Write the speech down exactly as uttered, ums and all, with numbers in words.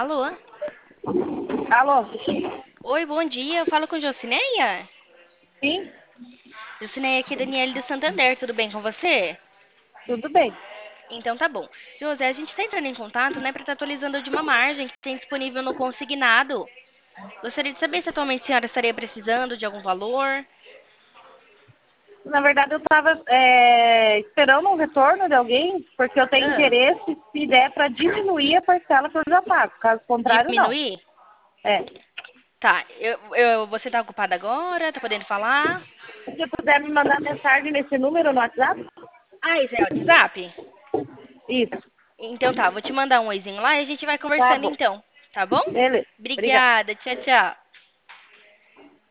Alô? Alô? Oi, bom dia. Eu falo com Jocineia? Sim, Jocineia, aqui é Daniele do Santander. Tudo bem com você? tudo bem. Então tá bom. José, a gente está entrando em contato, né, para estar atualizando de uma margem que tem disponível no consignado. Gostaria de saber se atualmente a senhora estaria precisando de algum valor. Na verdade, eu estava esperando um retorno de alguém, porque eu tenho Ah, interesse, se der, para diminuir a parcela que eu já pago. Caso contrário, não. diminuir? É. Tá. Eu, eu- você tá ocupada agora? Tá podendo falar? Se você puder me mandar mensagem nesse número no WhatsApp? Ah, esse é o WhatsApp? Isso. Então tá, vou te mandar um oizinho lá e a gente vai Tá conversando bom. então. Tá bom? Beleza. Obrigada. Obrigada. Tchau, tchau.